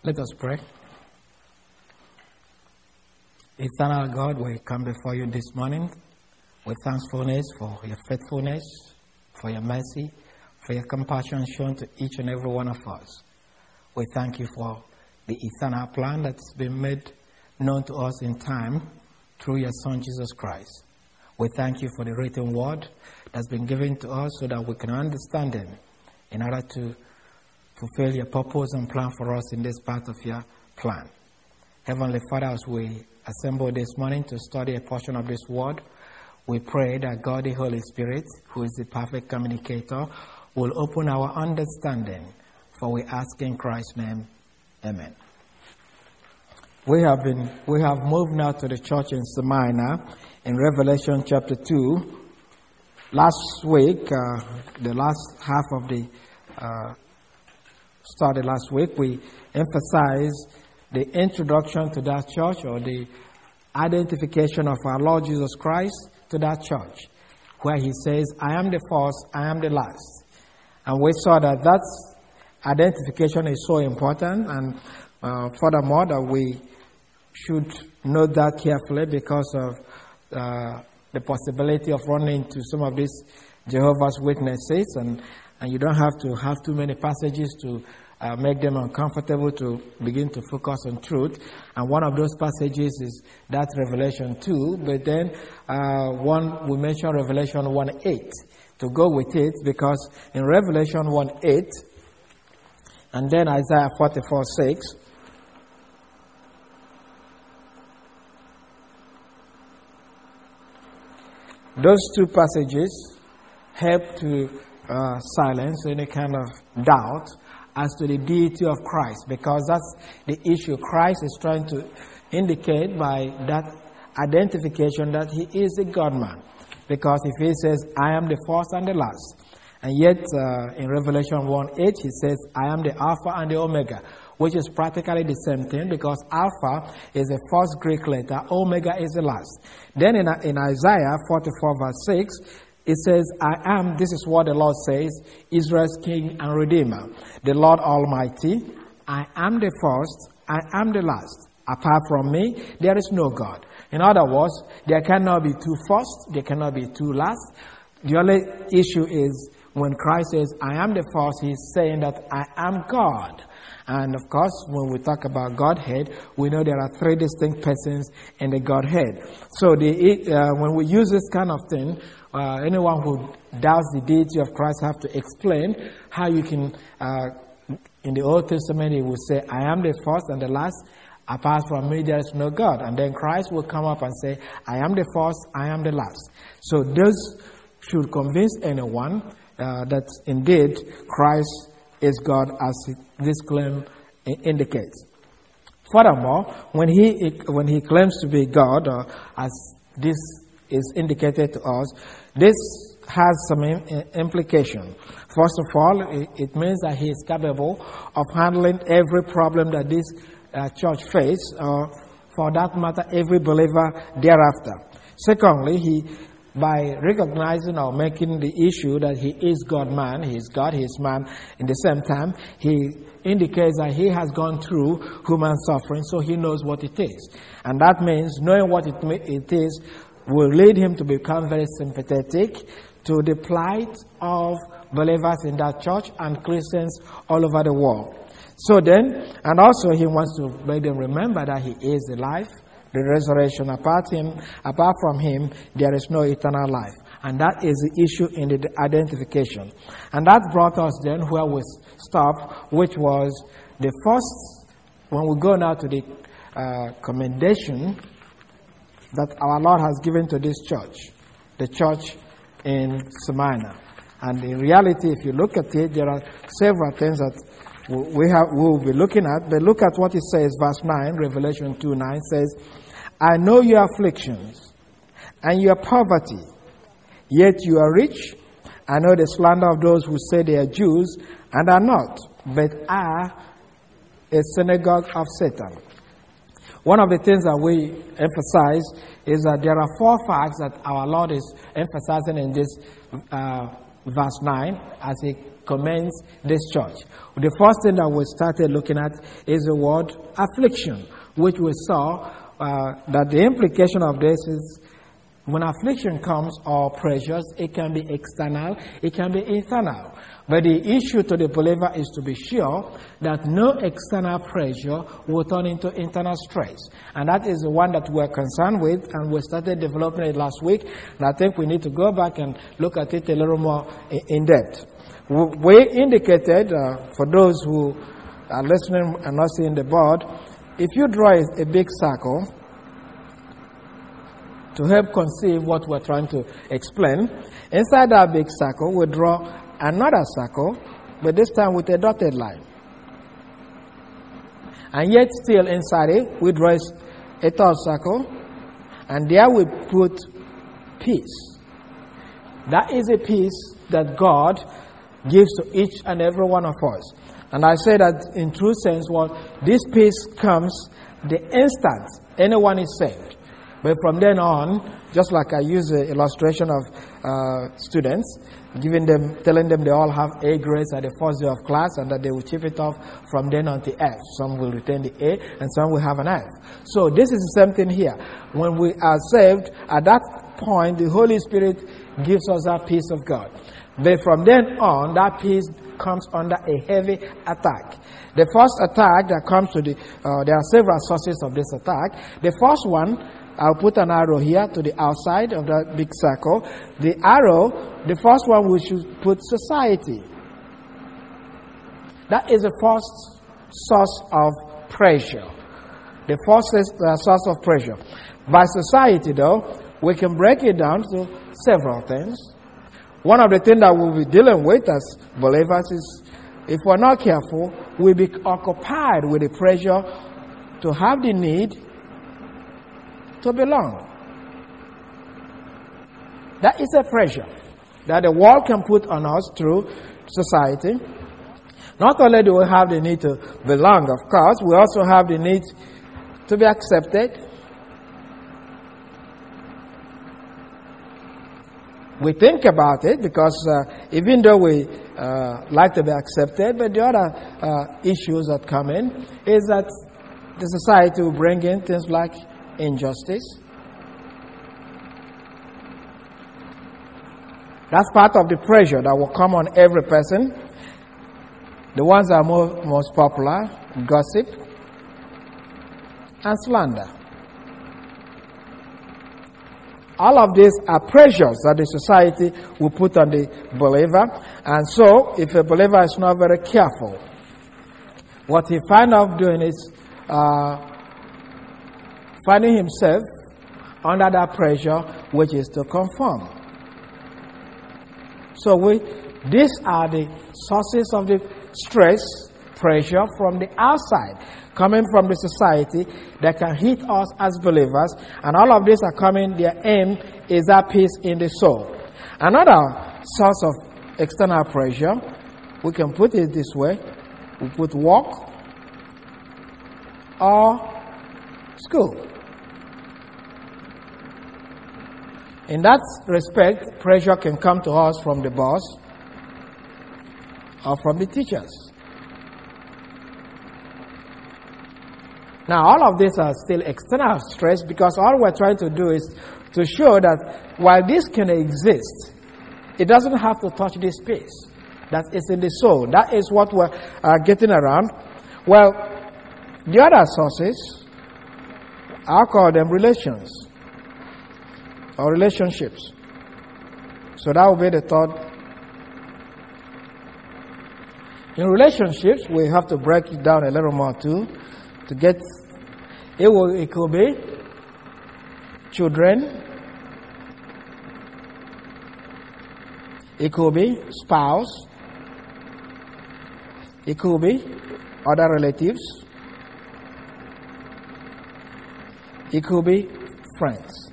Let us pray. Eternal God, we come before you this morning with thankfulness for your faithfulness, for your mercy, for your compassion shown to each and every one of us. We thank you for the eternal plan that's been made known to us in time through your Son, Jesus Christ. We thank you for the written word that's been given to us so that we can understand them in order to fulfill your purpose and plan for us in this part of your plan. Heavenly Father, as we assemble this morning to study a portion of this word, we pray that God, the Holy Spirit, who is the perfect communicator, will open our understanding. For we ask in Christ's name, amen. We have moved now to the church in Smyrna in Revelation chapter 2. Last week, the last half of the study last week, we emphasized the introduction to that church, or the identification of our Lord Jesus Christ to that church, where he says, I am the first, I am the last. And we saw that identification is so important, and furthermore, that we should note that carefully because of the possibility of running into some of these Jehovah's Witnesses, and you don't have to have too many passages to make them uncomfortable to begin to focus on truth. And one of those passages is that Revelation 2, but then we mentioned Revelation 1:8 to go with it, because in Revelation 1:8 and then Isaiah 44:6, those two passages help to silence any kind of doubt as to the deity of Christ, because that's the issue Christ is trying to indicate by that identification, that he is the God-man. Because if he says, I am the first and the last, and yet in Revelation 1:8 he says, I am the Alpha and the Omega, which is practically the same thing, because Alpha is the first Greek letter, Omega is the last. Then in Isaiah 44:6, it says, I am, this is what the Lord says, Israel's King and Redeemer, the Lord Almighty. I am the first, I am the last. Apart from me, there is no God. In other words, there cannot be two first, there cannot be two last. The only issue is when Christ says, I am the first, he's saying that I am God. And of course, when we talk about Godhead, we know there are three distinct persons in the Godhead. So when we use this kind of thing, anyone who doubts the deity of Christ have to explain how you can, in the Old Testament, he will say, I am the first and the last. Apart from me, there is no God. And then Christ will come up and say, I am the first, I am the last. So this should convince anyone that indeed Christ is God, as this claim indicates. Furthermore, when he claims to be God, as this is indicated to us, this has some implication. First of all, it means that he is capable of handling every problem that this church faces, or for that matter, every believer thereafter. Secondly, by recognizing or making the issue that he is God-man, he is God, he is man, in the same time, he indicates that he has gone through human suffering, so he knows what it is. And that means knowing what it is will lead him to become very sympathetic to the plight of believers in that church and Christians all over the world. So then, and also he wants to make them remember that he is the life, the resurrection. Apart from him, there is no eternal life. And that is the issue in the identification. And that brought us then where we stopped, which was the first, when we go now to the commendation that our Lord has given to this church, the church in Smyrna. And in reality, if you look at it, there are several things that we will be looking at. But look at what it says, verse 9, Revelation 2:9 says, I know your afflictions and your poverty, yet you are rich. I know the slander of those who say they are Jews and are not, but are a synagogue of Satan. One of the things that we emphasize is that there are four facts that our Lord is emphasizing in this verse 9 as he commence this church. The first thing that we started looking at is the word affliction, which we saw that the implication of this is when affliction comes or pressures, it can be external, it can be internal. But the issue to the believer is to be sure that no external pressure will turn into internal stress. And that is the one that we're concerned with, and we started developing it last week. And I think we need to go back and look at it a little more in depth. We indicated, for those who are listening and not seeing the board, if you draw a big circle to help conceive what we're trying to explain, inside that big circle we draw another circle, but this time with a dotted line. And yet still inside it, we draw a third circle, and there we put peace. That is a peace that God gives to each and every one of us. And I say that in true sense, this peace comes the instant anyone is saved. But from then on, just like I use the illustration of students, telling them they all have A grades at the first day of class and that they will chip it off from then on to F. Some will retain the A and some will have an F. So this is the same thing here. When we are saved, at that point, the Holy Spirit gives us that peace of God. But from then on, that peace comes under a heavy attack. The first attack that comes to there are several sources of this attack. The first one, I'll put an arrow here to the outside of that big circle. The arrow, the first one we should put society. That is the first source of pressure. The first source of pressure. By society, though, we can break it down to several things. One of the things that we'll be dealing with as believers is, if we're not careful, we'll be occupied with the pressure to have the need to belong. That is a pressure that the world can put on us through society. Not only do we have the need to belong, of course, we also have the need to be accepted. We think about it because even though we like to be accepted, but the other issues that come in is that the society will bring in things like injustice. That's part of the pressure that will come on every person. The ones that are most popular, gossip and slander. All of these are pressures that the society will put on the believer. And so, if a believer is not very careful, what he finds out doing is finding himself under that pressure, which is to conform. So these are the sources of the stress, pressure from the outside, coming from the society that can hit us as believers. And all of these are coming, their aim is that peace in the soul. Another source of external pressure, we can put it this way, we put work or school. In that respect, pressure can come to us from the boss or from the teachers. Now, all of these are still external stress because all we're trying to do is to show that while this can exist, it doesn't have to touch this space. That is in the soul. That is what we're getting around. Well, the other sources, I'll call them relations or relationships. So that will be the third. In relationships, we have to break it down a little more too. To get it could be children, it could be spouse, it could be other relatives, it could be friends.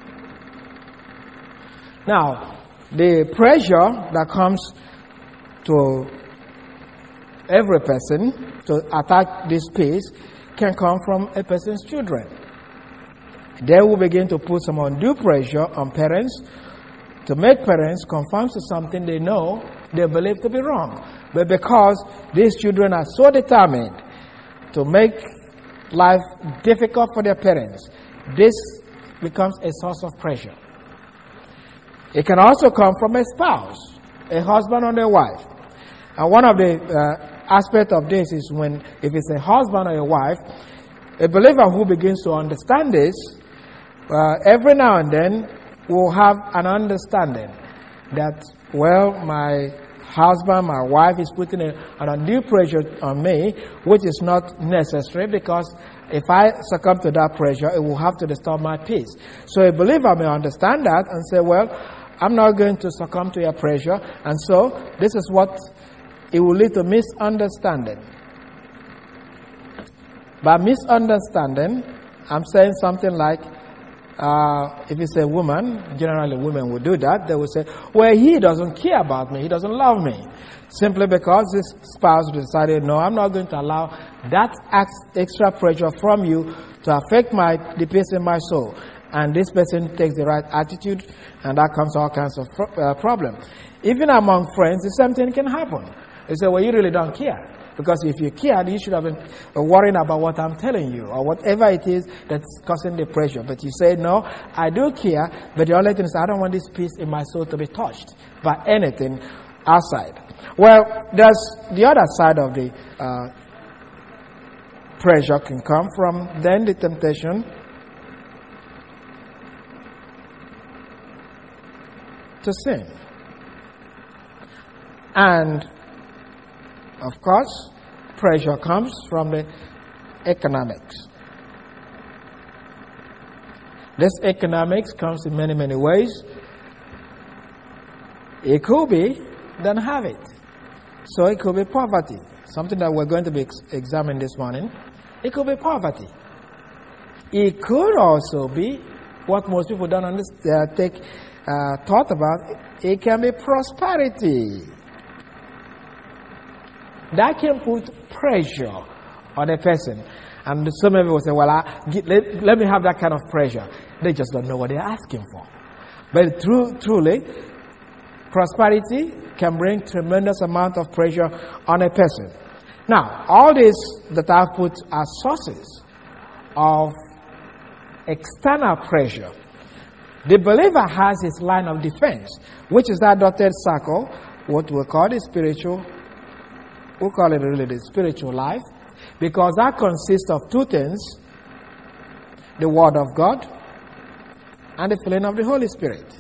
Now, the pressure that comes to every person to attack this peace can come from a person's children. They will begin to put some undue pressure on parents to make parents conform to something they know they believe to be wrong. But because these children are so determined to make life difficult for their parents, this becomes a source of pressure. It can also come from a spouse, a husband or a wife. And one of the aspects of this is when, if it's a husband or a wife, a believer who begins to understand this, every now and then will have an understanding that, well, my husband, my wife is putting an undue pressure on me, which is not necessary, because if I succumb to that pressure, it will have to disturb my peace. So a believer may understand that and say, well, I'm not going to succumb to your pressure, and so this is what it will lead to misunderstanding. By misunderstanding, I'm saying something like, if it's a woman, generally women will do that, they will say, well, he doesn't care about me, he doesn't love me. Simply because this spouse decided, no, I'm not going to allow that extra pressure from you to affect the peace in my soul. And this person takes the right attitude, and that comes all kinds of problems. Even among friends, the same thing can happen. They say, well, you really don't care. Because if you cared, you should have been worrying about what I'm telling you, or whatever it is that's causing the pressure. But you say, no, I do care, but the only thing is I don't want this peace in my soul to be touched by anything outside. Well, there's the other side of the pressure can come from then the temptation to sin. And of course, pressure comes from the economics. This economics comes in many, many ways. It could be, don't have it. So it could be poverty, something that we're going to be examining this morning. It could be poverty. It could also be what most people don't understand, thought about. It can be prosperity. That can put pressure on a person. And some people will say, well, let me have that kind of pressure. They just don't know what they're asking for. But truly, prosperity can bring tremendous amount of pressure on a person. Now, all this that I've put are sources of external pressure. The believer has his line of defense, which is that dotted circle, what we call the spiritual. We call it really the spiritual life, because that consists of two things: the Word of God and the filling of the Holy Spirit.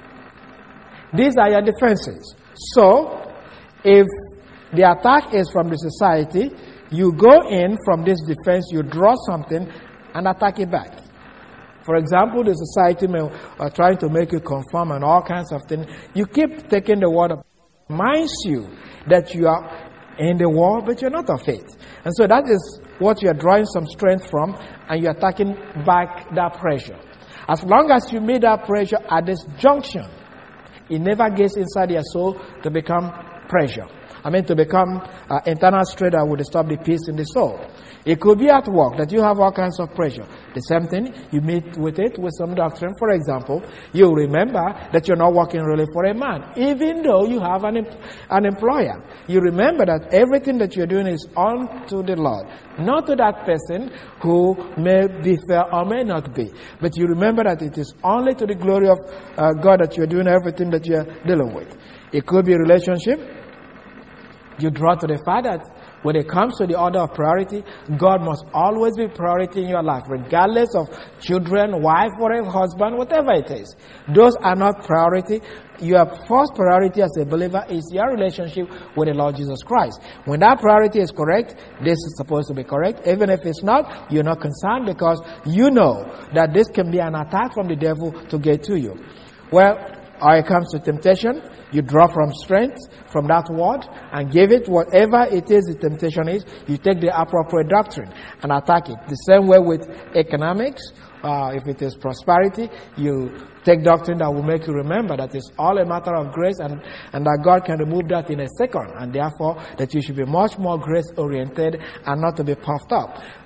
These are your defenses. So, if the attack is from the society, you go in from this defense, you draw something and attack it back. For example, the society may trying to make you conform and all kinds of things. You keep taking the Word of God. It reminds you that you are in the war, but you're not of faith. And so that is what you're drawing some strength from, and you're attacking back that pressure. As long as you meet that pressure at this junction, it never gets inside your soul to become pressure. To become internal stress that would disturb the peace in the soul. It could be at work that you have all kinds of pressure. The same thing, you meet with it with some doctrine. For example, you remember that you're not working really for a man, even though you have an employer. You remember that everything that you're doing is unto the Lord, not to that person who may be fair or may not be. But you remember that it is only to the glory of God that you're doing everything that you're dealing with. It could be a relationship. You draw to the fact that when it comes to the order of priority, God must always be priority in your life, regardless of children, wife, or husband, whatever it is. Those are not priority. Your first priority as a believer is your relationship with the Lord Jesus Christ. When that priority is correct, this is supposed to be correct. Even if it's not, you're not concerned, because you know that this can be an attack from the devil to get to you. Well, when it comes to temptation, you draw from strength, from that word, and give it whatever it is the temptation is. You take the appropriate doctrine and attack it. The same way with economics. If it is prosperity, you take doctrine that will make you remember that it's all a matter of grace, and that God can remove that in a second, and therefore that you should be much more grace-oriented and not to be puffed up.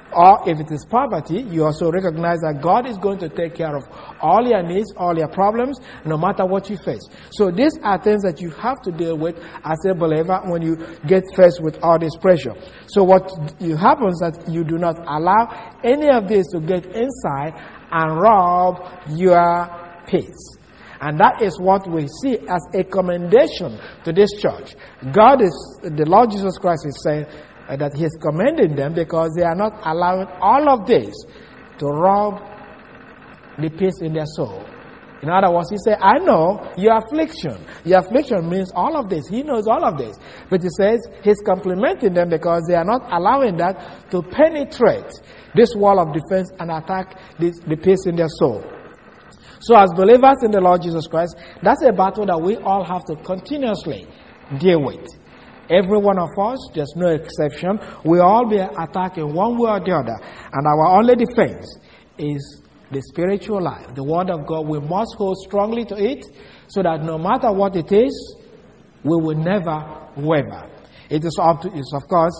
Or if it is poverty, you also recognize that God is going to take care of all your needs, all your problems, no matter what you face. So these are things that you have to deal with as a believer when you get faced with all this pressure. So what happens is that you do not allow any of this to get inside and rob your peace. And that is what we see as a commendation to this church. The Lord Jesus Christ is saying that He is commending them because they are not allowing all of this to rob the peace in their soul. In other words, He said, I know your affliction. Your affliction means all of this. He knows all of this. But He says He's complimenting them because they are not allowing that to penetrate this wall of defense and attack the peace in their soul. So as believers in the Lord Jesus Christ, that's a battle that we all have to continuously deal with. Every one of us, there's no exception, we all be attacked in one way or the other. And our only defense is the spiritual life. The Word of God, we must hold strongly to it so that no matter what it is, we will never waver. It is of course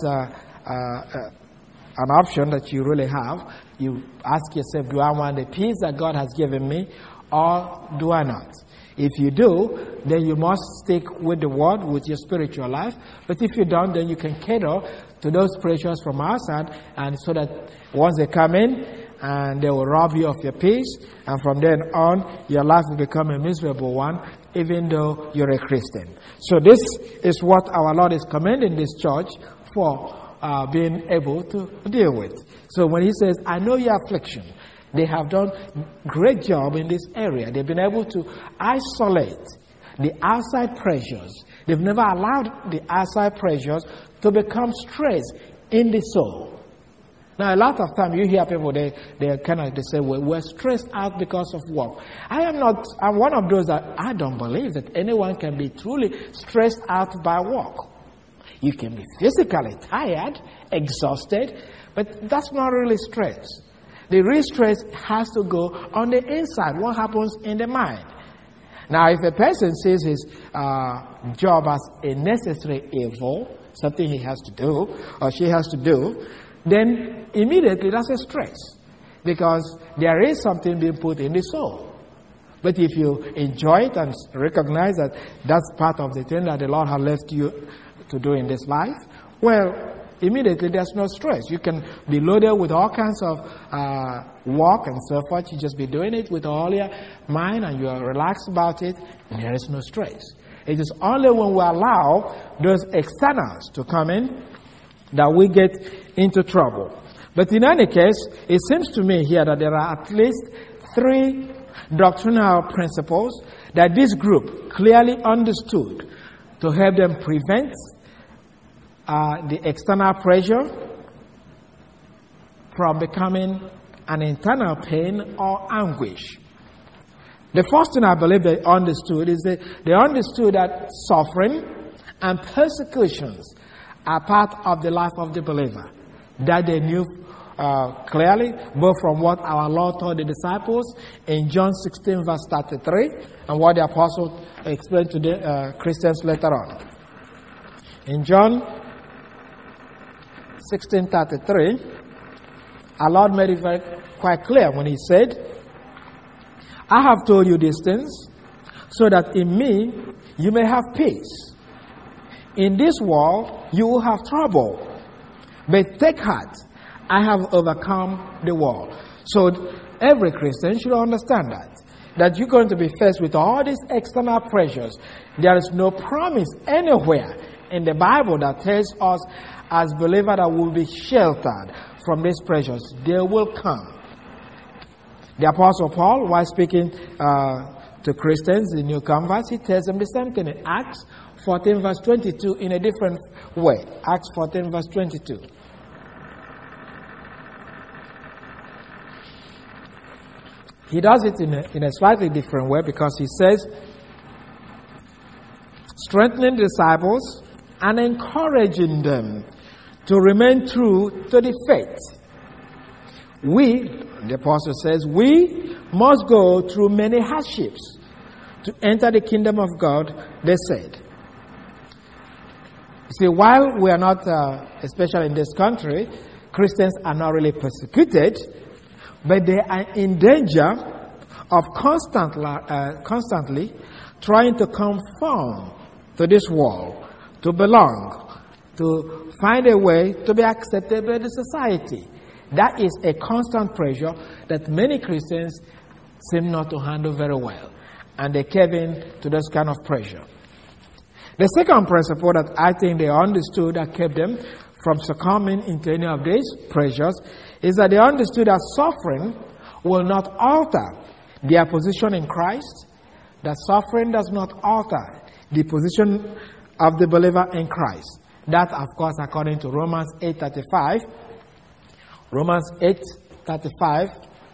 an option that you really have. You ask yourself, do I want the peace that God has given me or do I not? If you do, then you must stick with the Word, with your spiritual life. But if you don't, then you can cater to those pressures from outside, and so that once they come in, and they will rob you of your peace, and from then on, your life will become a miserable one, even though you're a Christian. So this is what our Lord is commending this church for being able to deal with. So when He says, I know your affliction, they have done a great job in this area. They've been able to isolate the outside pressures. They've never allowed the outside pressures to become stress in the soul. Now, a lot of times you hear people, they say, well, we're stressed out because of work. I'm one of those that I don't believe that anyone can be truly stressed out by work. You can be physically tired, exhausted, but that's not really stress. The real stress has to go on the inside. What happens in the mind? Now, if a person sees his job as a necessary evil, something he has to do or she has to do, then immediately that's a stress because there is something being put in the soul. But if you enjoy it and recognize that that's part of the thing that the Lord has left you to do in this life, well, immediately there's no stress. You can be loaded with all kinds of work and so forth. You just be doing it with all your mind and you are relaxed about it, and there is no stress. It is only when we allow those externals to come in that we get into trouble. But in any case, it seems to me here that there are at least 3 doctrinal principles that this group clearly understood to help them prevent the external pressure from becoming an internal pain or anguish. The first thing I believe they understood is that they understood that suffering and persecutions are part of the life of the believer. That they knew clearly, both from what our Lord told the disciples in John 16 verse 33 and what the apostle explained to the Christians later on. In John 16:33, our Lord made it quite clear when He said, I have told you these things so that in me you may have peace. In this world you will have trouble, but take heart, I have overcome the world. So every Christian should understand that you're going to be faced with all these external pressures. There is no promise anywhere in the Bible that tells us as believers that we'll be sheltered from these pressures. They will come. The Apostle Paul, while speaking to Christians, the new converts, he tells them the same thing in Acts 14 verse 22 in a different way. Acts 14 verse 22. He does it in a slightly different way because he says, strengthening the disciples and encouraging them to remain true to the faith. We, the apostle says, we must go through many hardships to enter the kingdom of God, they said. You see, while we are not, especially in this country, Christians are not really persecuted, but they are in danger of constantly trying to conform to this world, to belong, to find a way to be accepted by the society. That is a constant pressure that many Christians seem not to handle very well, and they cave in to this kind of pressure. The second principle that I think they understood that kept them from succumbing into any of these pressures is that they understood that suffering will not alter their position in Christ, that suffering does not alter the position of the believer in Christ. That, of course, according to Romans 8:35. Romans 8:35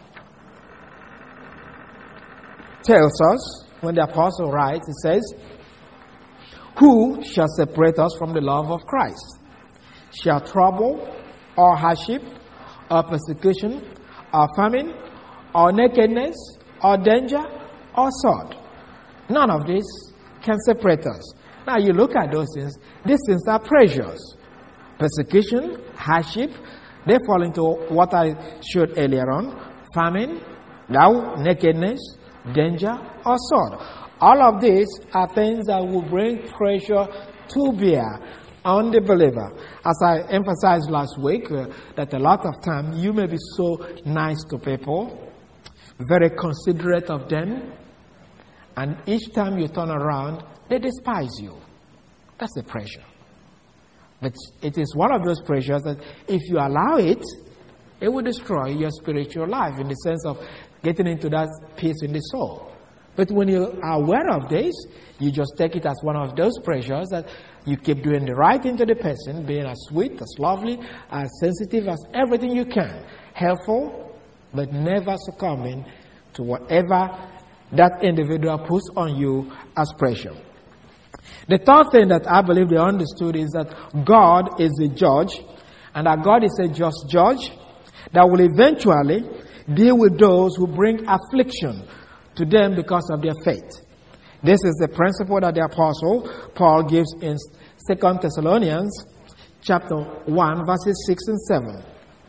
tells us, when the apostle writes, he says, "Who shall separate us from the love of Christ? Shall trouble, or hardship, or persecution, or famine, or nakedness, or danger, or sword? None of this can separate us." Now you look at those these things are pressures. Persecution, hardship, they fall into what I showed earlier on. Famine, now nakedness, danger, or sword. All of these are things that will bring pressure to bear on the believer. As I emphasized last week, that a lot of times you may be so nice to people, very considerate of them, and each time you turn around, they despise you. That's the pressure. But it is one of those pressures that if you allow it, it will destroy your spiritual life in the sense of getting into that peace in the soul. But when you are aware of this, you just take it as one of those pressures that you keep doing the right thing to the person, being as sweet, as lovely, as sensitive as everything you can. Helpful, but never succumbing to whatever that individual puts on you as pressure. The third thing that I believe they understood is that God is a judge, and that God is a just judge that will eventually deal with those who bring affliction to them because of their faith. This is the principle that the apostle Paul gives in 2 Thessalonians chapter 1, verses 6 and 7.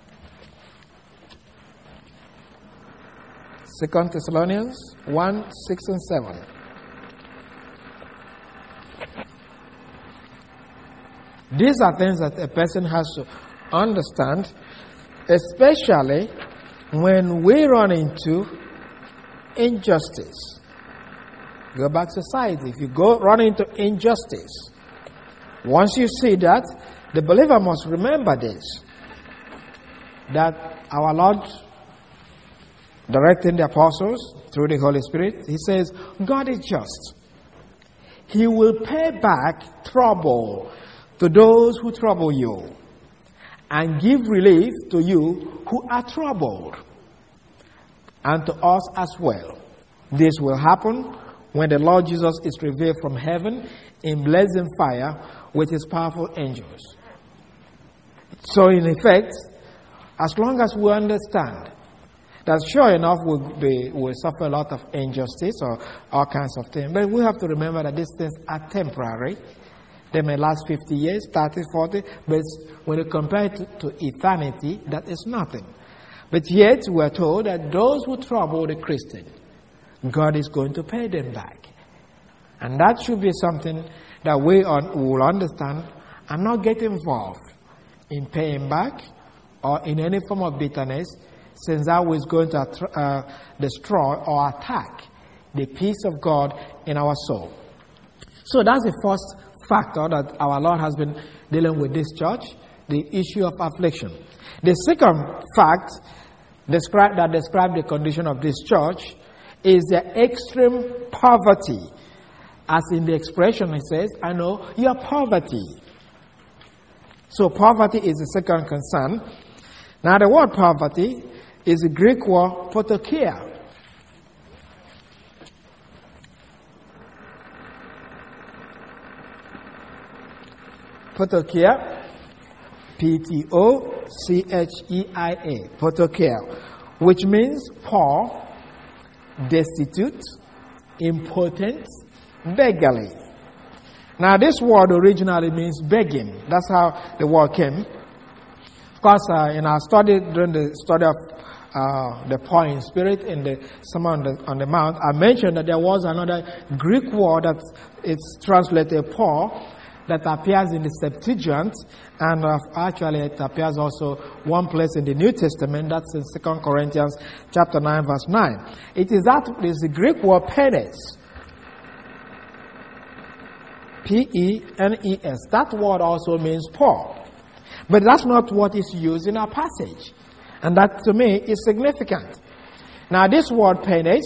2 Thessalonians 1, 6 and 7. These are things that a person has to understand, especially when we run into injustice. Go back to society. If you run into injustice, once you see that, the believer must remember this, that our Lord, directing the apostles through the Holy Spirit, he says, God is just. He will pay back trouble to those who trouble you, and give relief to you who are troubled, and to us as well. This will happen when the Lord Jesus is revealed from heaven in blazing fire with his powerful angels. So in effect, as long as we understand that sure enough we'll suffer a lot of injustice or all kinds of things, but we have to remember that these things are temporary. They may last 50 years, 30, 40, but when you compare it to eternity, that is nothing. But yet we are told that those who trouble the Christian, God is going to pay them back. And that should be something that we will understand and not get involved in paying back or in any form of bitterness, since that was going to destroy or attack the peace of God in our soul. So that's the first factor that our Lord has been dealing with this church, the issue of affliction. The second fact that describes the condition of this church is the extreme poverty. As in the expression, it says, I know your poverty. So poverty is the second concern. Now the word poverty is the Greek word potokia. Potokia, P-T-O-C-H-E-I-A, potokia, which means poor, destitute, impotent, beggarly. Now this word originally means begging. That's how the word came. course, in our study, during the study of the poor in spirit in the Sermon on the Mount, I mentioned that there was another Greek word that it's translated poor that appears in the Septuagint, and actually it appears also one place in the New Testament. That's in 2 Corinthians chapter 9, verse 9. It is the Greek word penes. P-E-N-E-S. That word also means poor. But that's not what is used in our passage. And that, to me, is significant. Now, this word penes,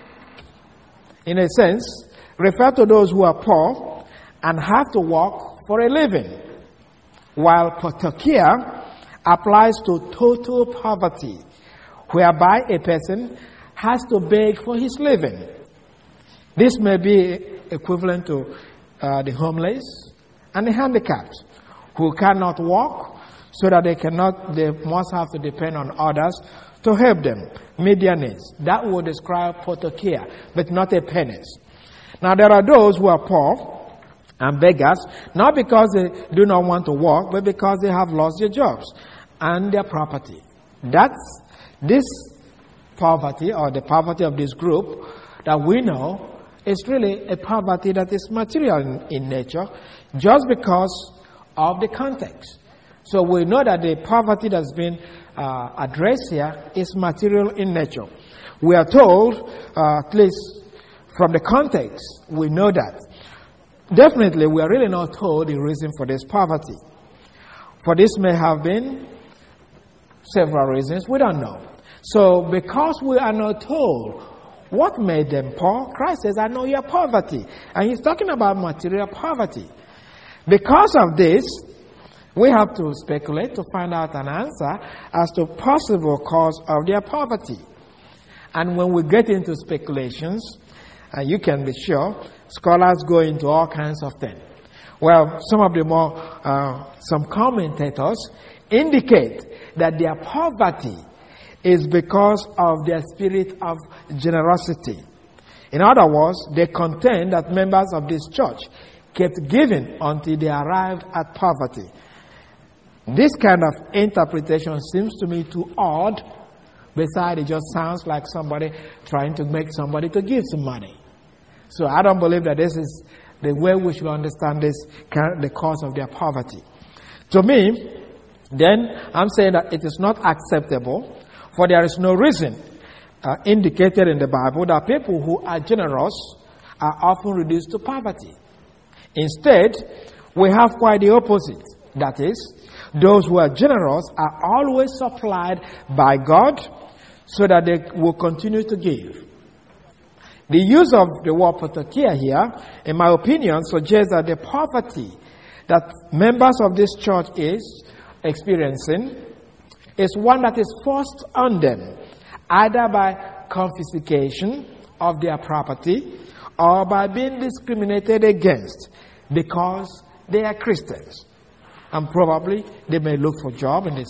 in a sense, refers to those who are poor and have to work for a living, while potokia applies to total poverty, whereby a person has to beg for his living. This may be equivalent to the homeless and the handicapped who cannot walk, so that they must have to depend on others to help them meet their needs. That would describe potokia, but not a penis. Now there are those who are poor and beggars, not because they do not want to work, but because they have lost their jobs and their property. That's this poverty, or the poverty of this group that we know, is really a poverty that is material in nature, just because of the context. So we know that the poverty that's been addressed here is material in nature. We are told, at least from the context, we know that. Definitely, we are really not told the reason for this poverty. For this may have been several reasons, we don't know. So because we are not told what made them poor, Christ says, I know your poverty. And he's talking about material poverty. Because of this, we have to speculate to find out an answer as to possible cause of their poverty. And when we get into speculations, you can be sure, scholars go into all kinds of things. Well, some commentators indicate that their poverty is because of their spirit of generosity. In other words, they contend that members of this church kept giving until they arrived at poverty. This kind of interpretation seems to me too odd. Besides, it just sounds like somebody trying to make somebody to give some money. So I don't believe that this is the way we should understand this, the cause of their poverty. To me, then, I'm saying that it is not acceptable, for there is no reason indicated in the Bible that people who are generous are often reduced to poverty. Instead, we have quite the opposite. That is, those who are generous are always supplied by God so that they will continue to give. The use of the word potokia here, in my opinion, suggests that the poverty that members of this church is experiencing is one that is forced on them, either by confiscation of their property or by being discriminated against because they are Christians. And probably they may look for a job in the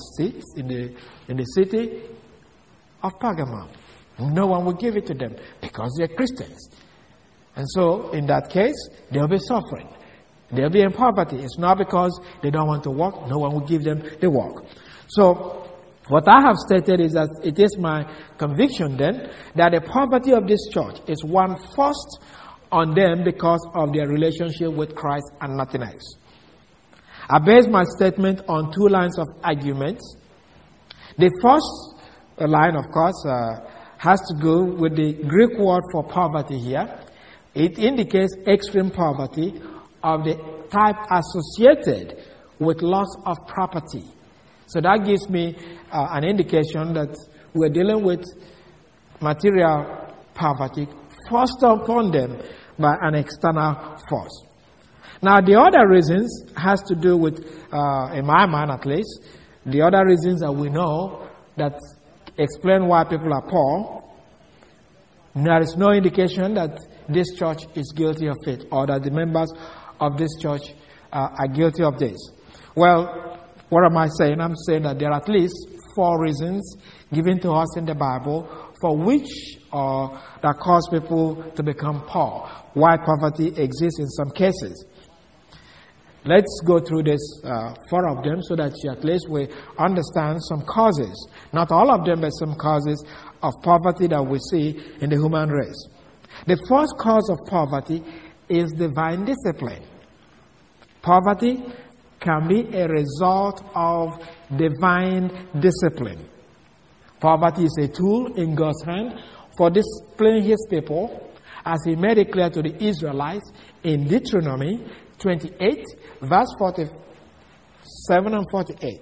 city of Pergamum. No one will give it to them because they are Christians. And so, in that case, they'll be suffering. They'll be in poverty. It's not because they don't want to work. No one will give them the work. So, what I have stated is that it is my conviction then that the poverty of this church is one forced on them because of their relationship with Christ and nothing else. I base my statement on two lines of arguments. The first line, of course, has to go with the Greek word for poverty here. It indicates extreme poverty of the type associated with loss of property. So that gives me an indication that we're dealing with material poverty forced upon them by an external force. Now, the other reasons has to do with, in my mind at least, the other reasons that we know that explain why people are poor. There is no indication that this church is guilty of it or that the members of this church are guilty of this. Well, what am I saying? I'm saying that there are at least 4 reasons given to us in the Bible for which that cause people to become poor, why poverty exists in some cases. Let's go through this 4 of them so that at least we understand some causes. Not all of them, but some causes of poverty that we see in the human race. The first cause of poverty is divine discipline. Poverty can be a result of divine discipline. Poverty is a tool in God's hand for disciplining his people, as he made it clear to the Israelites in Deuteronomy 28, verse 47 and 48.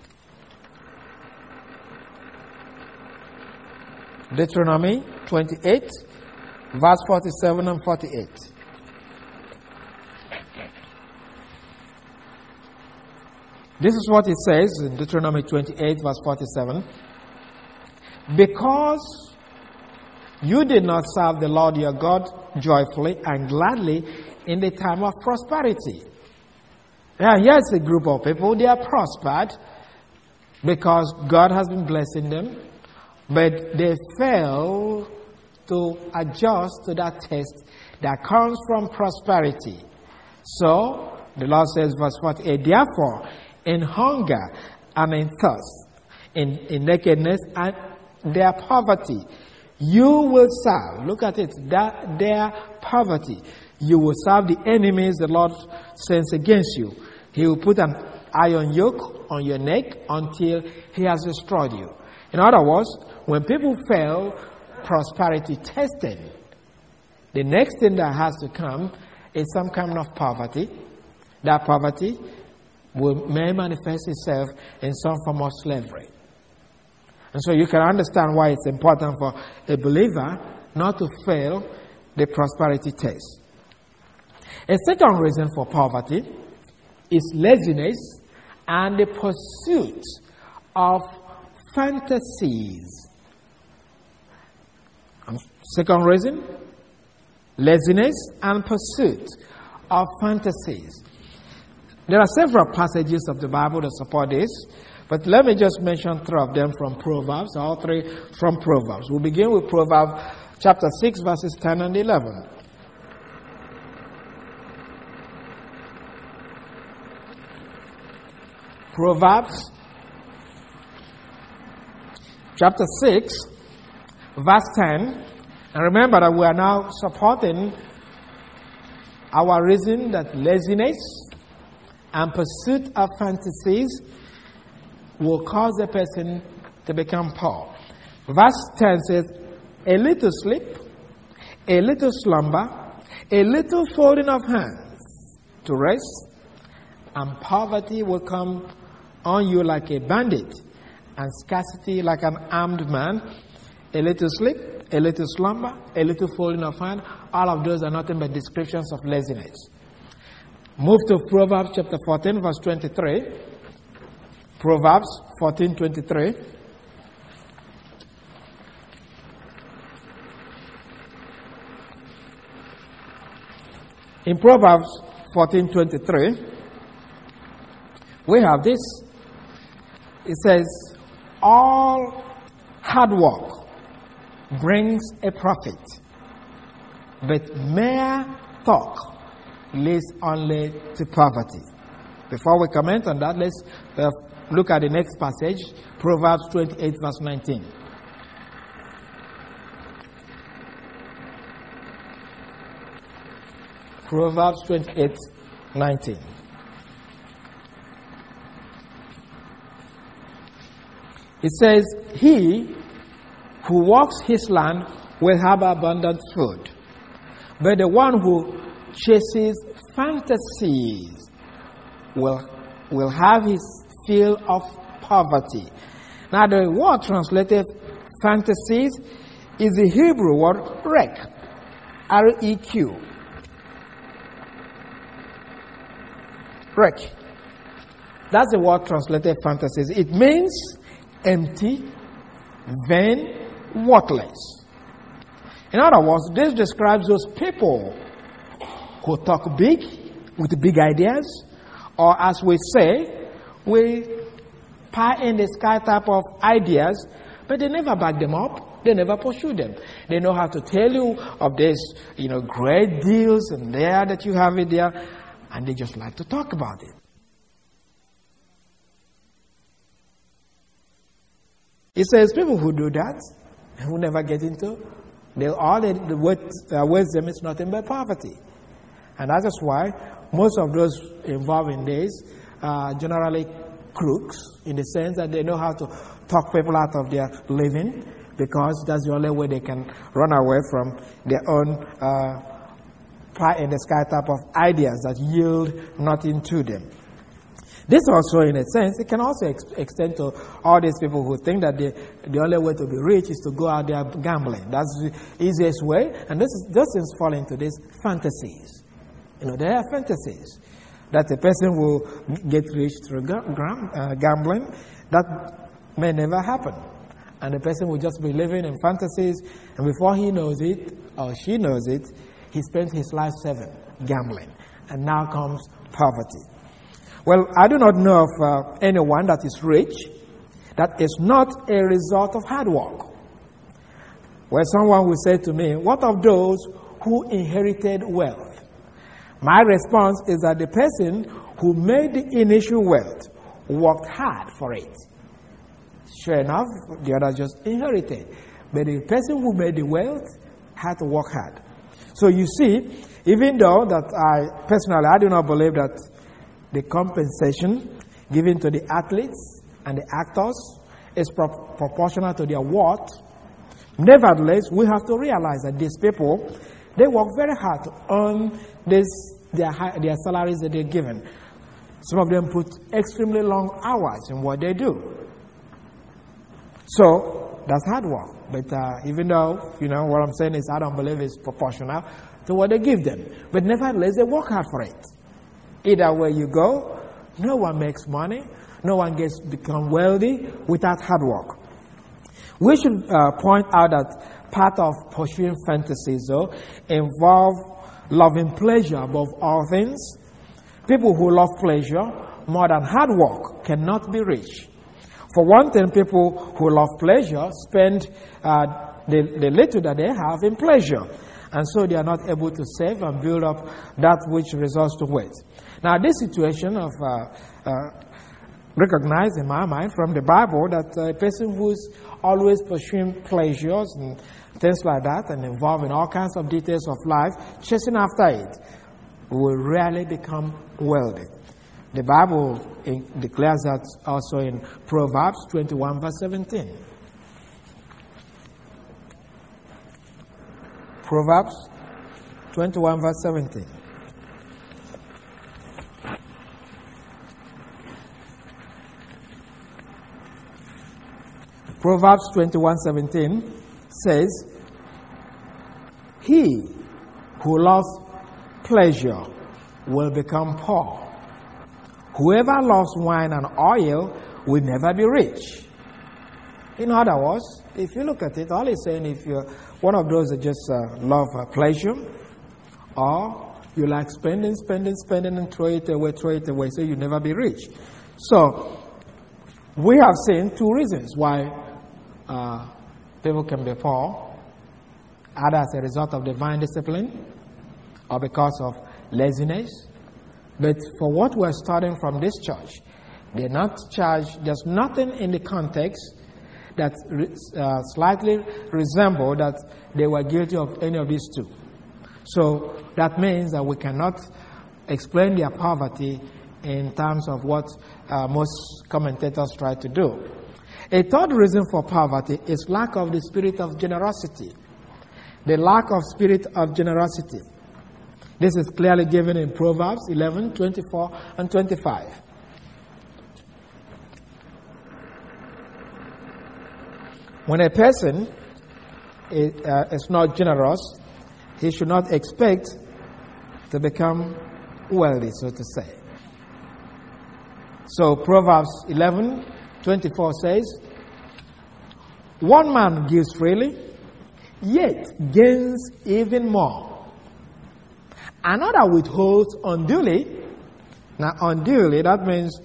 Deuteronomy 28, verse 47 and 48. This is what it says in Deuteronomy 28, verse 47. Because you did not serve the Lord your God joyfully and gladly in the time of prosperity. Now, here's a group of people. They are prospered because God has been blessing them, but they fail to adjust to that test that comes from prosperity. So, the Lord says, verse 48, therefore, in hunger and in thirst, in nakedness and their poverty, you will serve. Look at it. Their poverty. You will serve the enemies the Lord sends against you. He will put an iron yoke on your neck until he has destroyed you. In other words, when people fail prosperity testing, the next thing that has to come is some kind of poverty. That poverty may manifest itself in some form of slavery. And so you can understand why it's important for a believer not to fail the prosperity test. A second reason for poverty is laziness and the pursuit of fantasies. Second reason, laziness and pursuit of fantasies. There are several passages of the Bible that support this, but let me just mention 3 of them from Proverbs, all 3 from Proverbs. We'll begin with Proverbs chapter 6, verses 10 and 11. Proverbs chapter 6, verse 10. And remember that we are now supporting our reason that laziness and pursuit of fantasies will cause a person to become poor. Verse 10 says, a little sleep, a little slumber, a little folding of hands to rest, and poverty will come on you like a bandit, and scarcity like an armed man. A little sleep, a little slumber, a little folding of hand. All of those are nothing but descriptions of laziness. Move to Proverbs chapter 14, verse 23. Proverbs 14:23. In Proverbs 14:23, we have this. It says, all hard work brings a profit, but mere talk leads only to poverty. Before we comment on that, let's look at the next passage, Proverbs 28, verse 19. Proverbs 28, 19. It says, he who walks his land will have abundant food, but the one who chases fantasies will have his fill of poverty. Now the word translated fantasies is the Hebrew word req, R-E-Q. Req. That's the word translated fantasies. It means empty, vain, worthless. In other words, this describes those people who talk big, with big ideas, or as we say, we pie in the sky type of ideas, but they never back them up. They never pursue them. They know how to tell you of this, great deals and there that you have it there, and they just like to talk about it. It says people who do that, who never get into, wisdom is nothing but poverty. And that is why most of those involved in this are generally crooks, in the sense that they know how to talk people out of their living, because that's the only way they can run away from their own pie in the sky type of ideas that yield nothing to them. This also, in a sense, it can also extend to all these people who think that the only way to be rich is to go out there gambling. That's the easiest way, and this is fall into these fantasies. There are fantasies that a person will get rich through gambling. That may never happen. And the person will just be living in fantasies, and before he knows it, or she knows it, he spent his life gambling. And now comes poverty. Well, I do not know of anyone that is rich that is not a result of hard work. Well, someone will say to me, what of those who inherited wealth? My response is that the person who made the initial wealth worked hard for it. Sure enough, the other just inherited. But the person who made the wealth had to work hard. So you see, even though that I do not believe that the compensation given to the athletes and the actors is proportional to their worth, nevertheless, we have to realize that these people, they work very hard to earn their salaries that they're given. Some of them put extremely long hours in what they do. So, that's hard work. But even though, what I'm saying is I don't believe it's proportional to what they give them. But nevertheless, they work hard for it. Either way you go, no one makes money, no one become wealthy without hard work. We should point out that part of pursuing fantasies, though, involve loving pleasure above all things. People who love pleasure more than hard work cannot be rich. For one thing, people who love pleasure spend the little that they have in pleasure, and so they are not able to save and build up that which results to wealth. Now, this situation of recognized in my mind from the Bible that a person who's always pursuing pleasures and things like that and involved in all kinds of details of life, chasing after it, will rarely become wealthy. The Bible declares that also in Proverbs 21 verse 17. Proverbs 21 verse 17. Proverbs 21:17 says, "He who loves pleasure will become poor. Whoever loves wine and oil will never be rich." In other words, if you look at it, all he's saying, if you're one of those that just love pleasure, or you like spending, and throw it away, so you'll never be rich. So, we have seen two reasons why people can be poor, either as a result of divine discipline or because of laziness. But for what we're studying from this church, they're not charged. There's nothing in the context that slightly resemble that they were guilty of any of these two. So that means that we cannot explain their poverty in terms of what most commentators try to do. A third reason for poverty is lack of the spirit of generosity. The lack of spirit of generosity. This is clearly given in Proverbs 11, 24, and 25. When a person is not generous, he should not expect to become wealthy, so to say. So Proverbs 11:24 says, "One man gives freely, yet gains even more. Another withholds unduly." Now, unduly, that means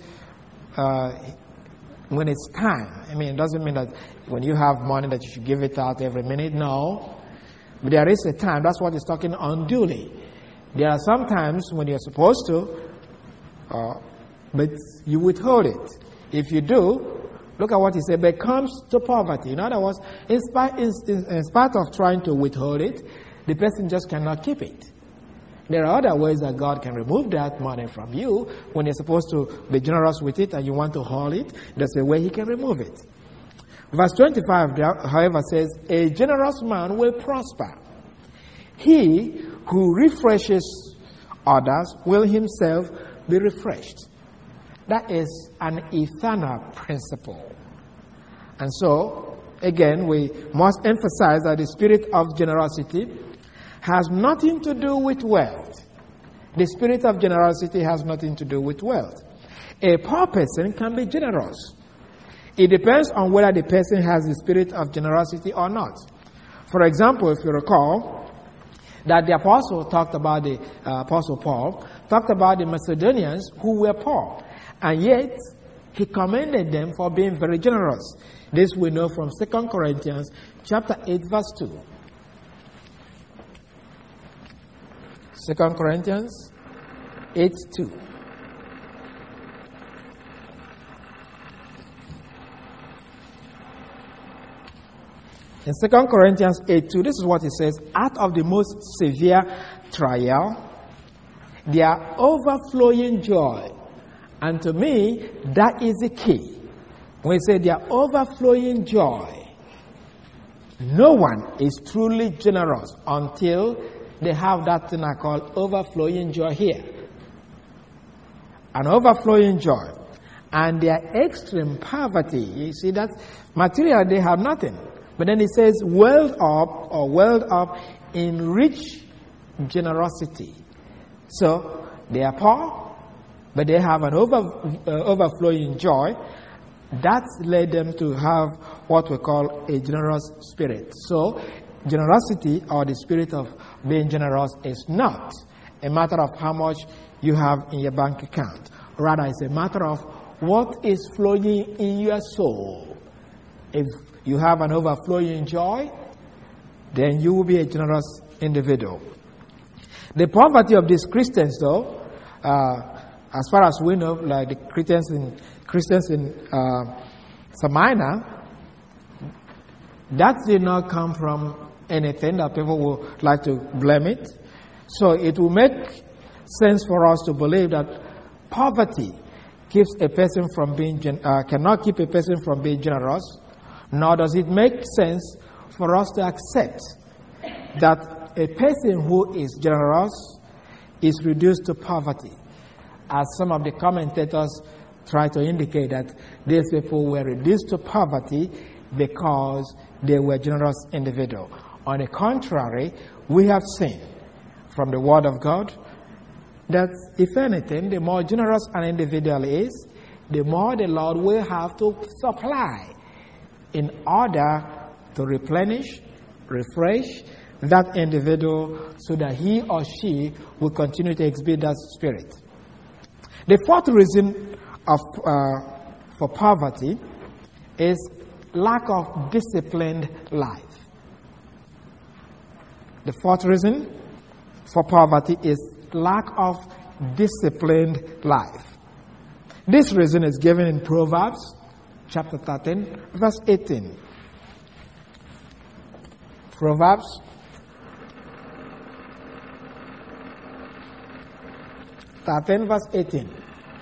when it's time. It doesn't mean that when you have money that you should give it out every minute. No. But there is a time. That's what it's talking unduly. There are some times when you're supposed to, but you withhold it. If you do, look at what he said, but it comes to poverty. In other words, in spite of trying to withhold it, the person just cannot keep it. There are other ways that God can remove that money from you when you're supposed to be generous with it and you want to hold it. There's a way he can remove it. Verse 25, however, says, a generous man will prosper. He who refreshes others will himself be refreshed. That is an eternal principle. And so, again, we must emphasize that the spirit of generosity has nothing to do with wealth. The spirit of generosity has nothing to do with wealth. A poor person can be generous. It depends on whether the person has the spirit of generosity or not. For example, if you recall, that the apostle talked about the apostle Paul talked about the Macedonians who were poor, and yet he commended them for being very generous. This we know from 2 Corinthians chapter 8 verse 2. 2 Corinthians 8:2. In 2 Corinthians 8:2, this is what it says: out of the most severe trial, their overflowing joy. And to me, that is the key. When we say their overflowing joy, no one is truly generous until they have that thing I call overflowing joy here. An overflowing joy. And their extreme poverty, you see that material, they have nothing. But then it says, welled up in rich generosity. So, they are poor, but they have an overflowing joy. That led them to have what we call a generous spirit. So, generosity, or the spirit of being generous, is not a matter of how much you have in your bank account. Rather, it's a matter of what is flowing in your soul. If you have an overflowing joy, then you will be a generous individual. The poverty of these Christians, though, as far as we know, like the Christians in Smyrna, that did not come from anything that people would like to blame it. So it will make sense for us to believe that poverty keeps a person from being cannot keep a person from being generous. Nor does it make sense for us to accept that a person who is generous is reduced to poverty, as some of the commentators try to indicate that these people were reduced to poverty because they were generous individuals. On the contrary, we have seen from the Word of God that, if anything, the more generous an individual is, the more the Lord will have to supply in order to replenish, refresh that individual so that he or she will continue to exhibit that spirit. The fourth reason for poverty is lack of disciplined life. The fourth reason for poverty is lack of disciplined life. This reason is given in Proverbs chapter 13, verse 18. Proverbs 13, verse 18.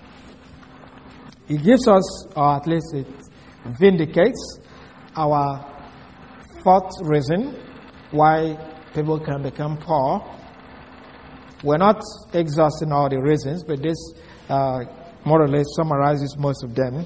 It gives us, or at least it vindicates, our fourth reason why people can become poor. We're not exhausting all the reasons, but this more or less summarizes most of them.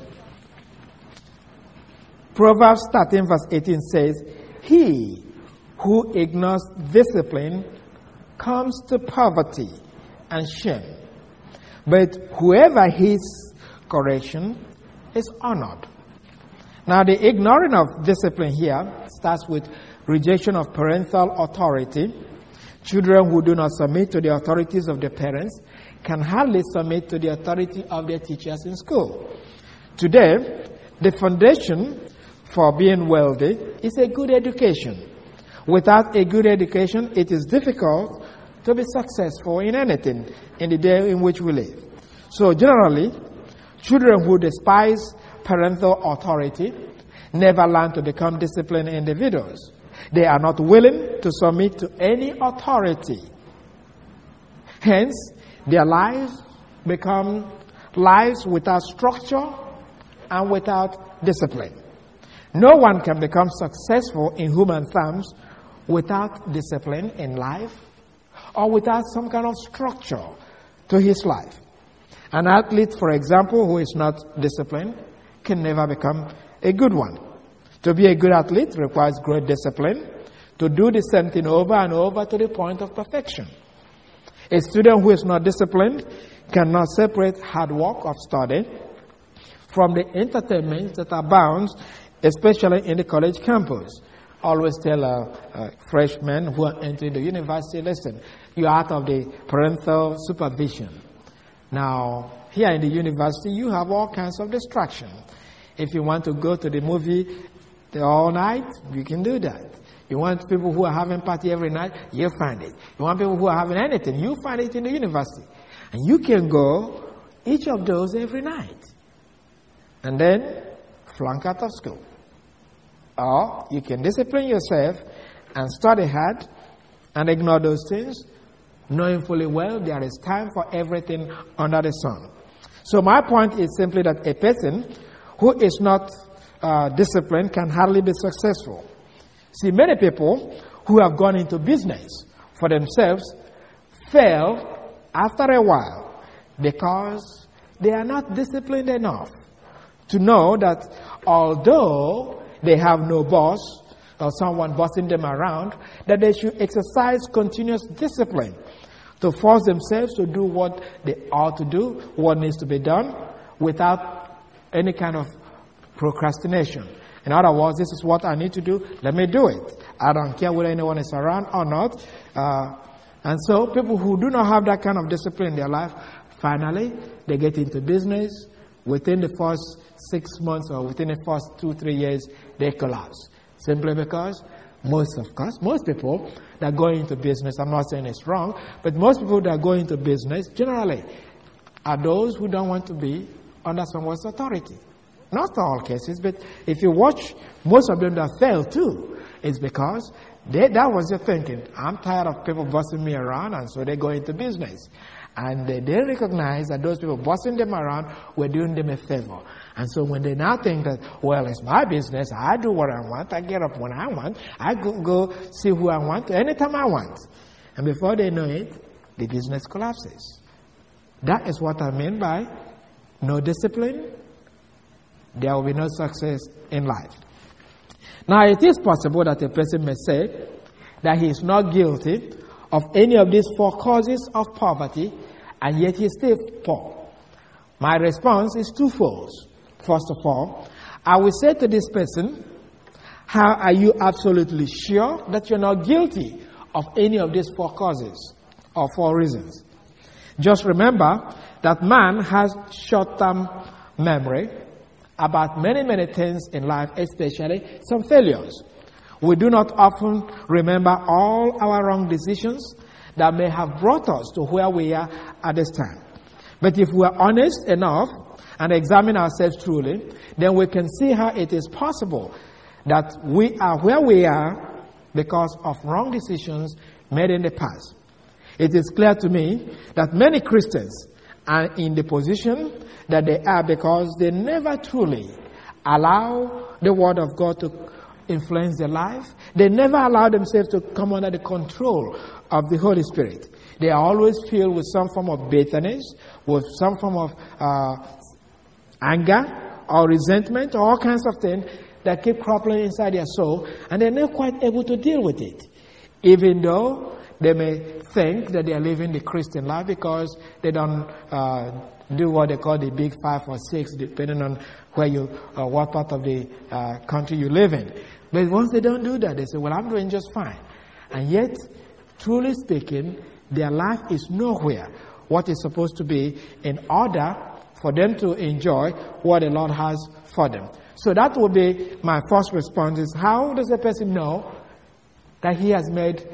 Proverbs 13 verse 18 says, he who ignores discipline comes to poverty and shame, but whoever heeds correction is honored. Now, the ignoring of discipline here starts with rejection of parental authority. Children who do not submit to the authorities of their parents can hardly submit to the authority of their teachers in school. Today, the foundation for being wealthy is a good education. Without a good education, it is difficult to be successful in anything in the day in which we live. So generally, children who despise parental authority never learn to become disciplined individuals. They are not willing to submit to any authority. Hence, their lives become lives without structure and without discipline. No one can become successful in human terms without discipline in life or without some kind of structure to his life. An athlete, for example, who is not disciplined can never become a good one. To be a good athlete requires great discipline, to do the same thing over and over to the point of perfection. A student who is not disciplined cannot separate hard work of study from the entertainments that abound, especially in the college campus. Always tell freshmen who are entering the university, listen, you're out of the parental supervision. Now, here in the university, you have all kinds of distraction. If you want to go to the movie all night, you can do that. You want people who are having party every night, you find it. You want people who are having anything, you find it in the university. And you can go each of those every night. And then flunk out of school. Or you can discipline yourself and study hard and ignore those things, knowing fully well there is time for everything under the sun. So my point is simply that a person who is not disciplined can hardly be successful. See, many people who have gone into business for themselves fail after a while because they are not disciplined enough to know that although they have no boss or someone bossing them around, that they should exercise continuous discipline to force themselves to do what they ought to do, what needs to be done, without any kind of procrastination. In other words, this is what I need to do, let me do it. I don't care whether anyone is around or not. And so people who do not have that kind of discipline in their life, finally, they get into business. Within the first 6 months or within the first 2-3 years, they collapse. Simply because most people that go into business, I'm not saying it's wrong, but most people that go into business generally are those who don't want to be under someone's authority. Not all cases, but if you watch, most of them that fail too, it's because that was their thinking. I'm tired of people bossing me around, and so they go into business. And they didn't recognize that those people bossing them around were doing them a favor. And so when they now think that, well, it's my business, I do what I want, I get up when I want, I go see who I want anytime I want. And before they know it, the business collapses. That is what I mean by no discipline, there will be no success in life. Now, it is possible that a person may say that he is not guilty of any of these 4 causes of poverty, and yet he is still poor. My response is twofold. First of all, I will say to this person, how are you absolutely sure that you're not guilty of any of these 4 causes or 4 reasons? Just remember that man has short-term memory about many, many things in life, especially some failures. We do not often remember all our wrong decisions that may have brought us to where we are at this time. But if we are honest enough and examine ourselves truly, then we can see how it is possible that we are where we are because of wrong decisions made in the past. It is clear to me that many Christians are in the position that they are because they never truly allow the Word of God to influence their life. They never allow themselves to come under the control of the Holy Spirit. They are always filled with some form of bitterness, with some form of anger or resentment, or all kinds of things that keep cropping inside their soul, and they're not quite able to deal with it. Even though they may think that they are living the Christian life because they don't do what they call the big 5 or 6, depending on where you, what part of the country you live in. But once they don't do that, they say, well, I'm doing just fine. And yet, truly speaking, their life is nowhere what is supposed to be in order for them to enjoy what the Lord has for them. So that would be my first response is, how does a person know that he has made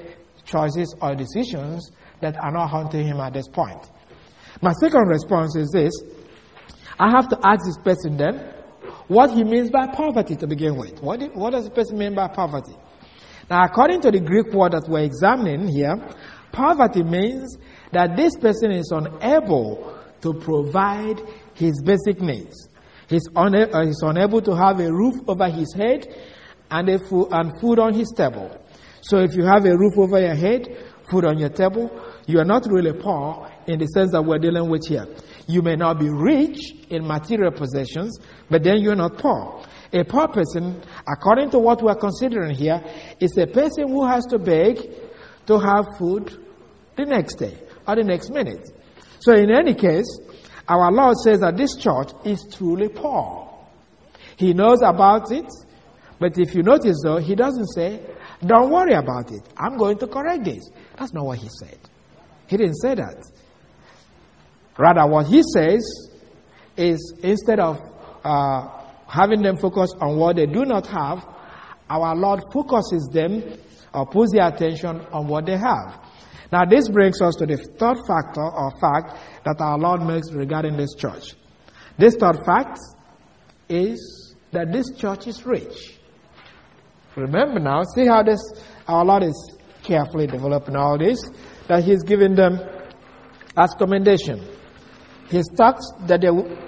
choices or decisions that are not haunting him at this point. My second response is this. I have to ask this person then what he means by poverty to begin with. What does the person mean by poverty? Now, according to the Greek word that we're examining here, poverty means that this person is unable to provide his basic needs. He's unable to have a roof over his head and food on his table. So if you have a roof over your head, food on your table, you are not really poor in the sense that we're dealing with here. You may not be rich in material possessions, but then you're not poor. A poor person, according to what we're considering here, is a person who has to beg to have food the next day or the next minute. So in any case, our Lord says that this church is truly poor. He knows about it, but if you notice though, he doesn't say, don't worry about it. I'm going to correct this. That's not what he said. He didn't say that. Rather, what he says is instead of having them focus on what they do not have, our Lord focuses them or puts their attention on what they have. Now, this brings us to the third factor or fact that our Lord makes regarding this church. This third fact is that this church is rich. Remember now, see how our Lord is carefully developing all this, that He's giving them as commendation. He talks that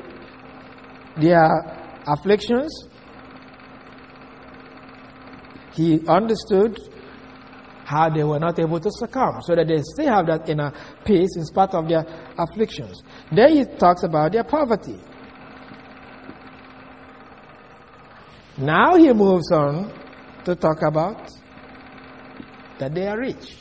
their afflictions, He understood how they were not able to succumb, so that they still have that inner peace in spite of their afflictions. Then He talks about their poverty. Now He moves on to talk about that they are rich.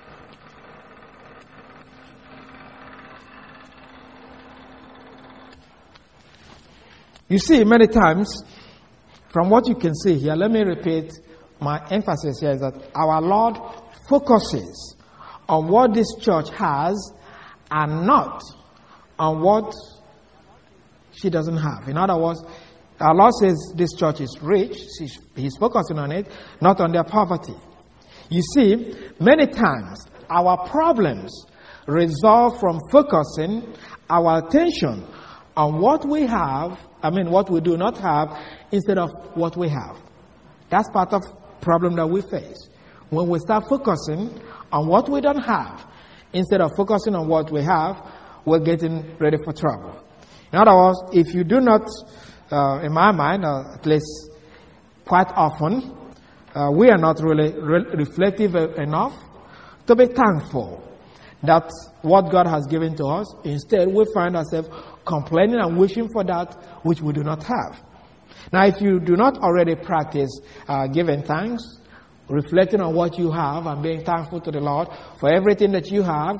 You see, many times, from what you can see here, let me repeat my emphasis here, is that our Lord focuses on what this church has and not on what she doesn't have. In other words, our Lord says this church is rich. He's focusing on it, not on their poverty. You see, many times our problems result from focusing our attention on what we have, what we do not have, instead of what we have. That's part of the problem that we face. When we start focusing on what we don't have, instead of focusing on what we have, we're getting ready for trouble. In other words, if you do not, in my mind, at least quite often, we are not really reflective enough to be thankful that what God has given to us. Instead, we find ourselves complaining and wishing for that which we do not have. Now, if you do not already practice giving thanks, reflecting on what you have and being thankful to the Lord for everything that you have,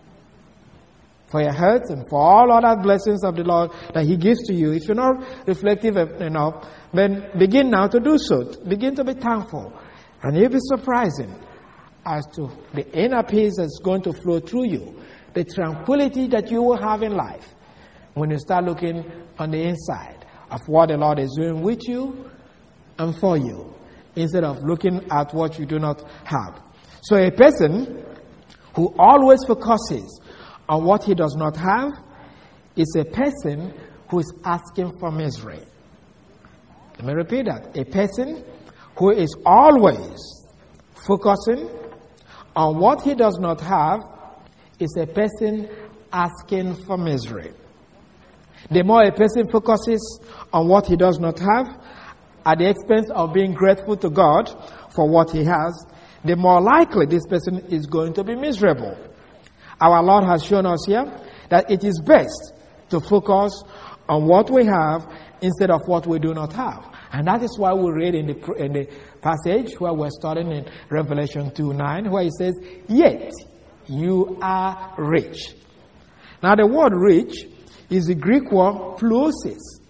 for your health and for all other blessings of the Lord that He gives to you, if you're not reflective enough, then begin now to do so. Begin to be thankful. And you'll be surprising as to the inner peace that's going to flow through you, the tranquility that you will have in life when you start looking on the inside of what the Lord is doing with you and for you, instead of looking at what you do not have. So a person who always focuses on what he does not have is a person who is asking for misery. Let me repeat that. A person who is always focusing on what he does not have is a person asking for misery. The more a person focuses on what he does not have, at the expense of being grateful to God for what he has, the more likely this person is going to be miserable. Our Lord has shown us here that it is best to focus on what we have instead of what we do not have. And that is why we read in the passage where we're studying in Revelation 2:9, where it says, "Yet you are rich." Now the word rich is the Greek word plousis.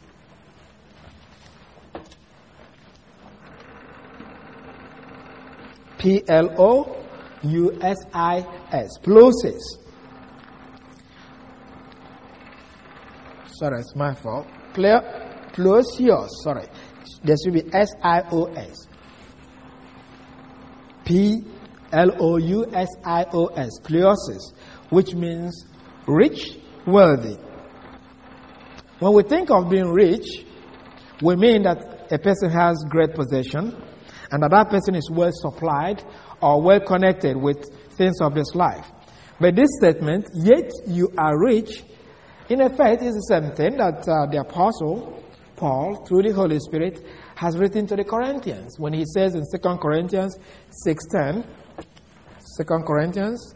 Plousis. Plousis. Sorry, it's my fault. Plousios. Sorry. There should be S-I-O-S. Plousios. Lousios, kleosis, which means rich, wealthy. When we think of being rich, we mean that a person has great possession and that person is well supplied or well connected with things of this life. But this statement, yet you are rich, in effect is the same thing that the Apostle Paul, through the Holy Spirit, has written to the Corinthians when he says in 2 Corinthians 6:10, 2 Corinthians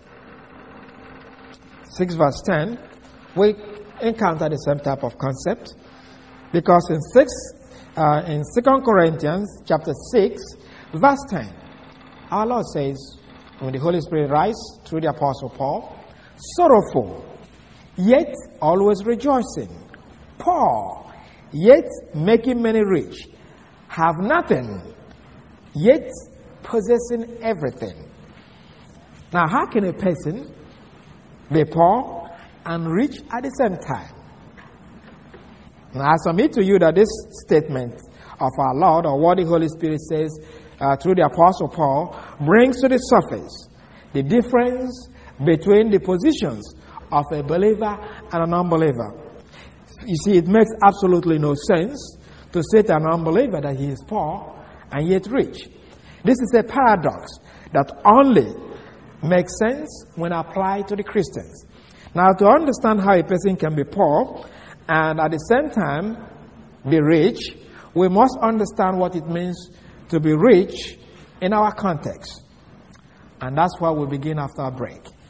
6 verse 10, we encounter the same type of concept, because in 2 Corinthians chapter 6 verse 10, our Lord says, when the Holy Spirit writes through the Apostle Paul, sorrowful, yet always rejoicing, poor, yet making many rich, have nothing, yet possessing everything. Now, how can a person be poor and rich at the same time? Now, I submit to you that this statement of our Lord, or what the Holy Spirit says through the Apostle Paul, brings to the surface the difference between the positions of a believer and an unbeliever. You see, it makes absolutely no sense to say to an unbeliever that he is poor and yet rich. This is a paradox that only makes sense when applied to the Christians. Now, to understand how a person can be poor and at the same time be rich, we must understand what it means to be rich in our context. And that's why we begin after a break.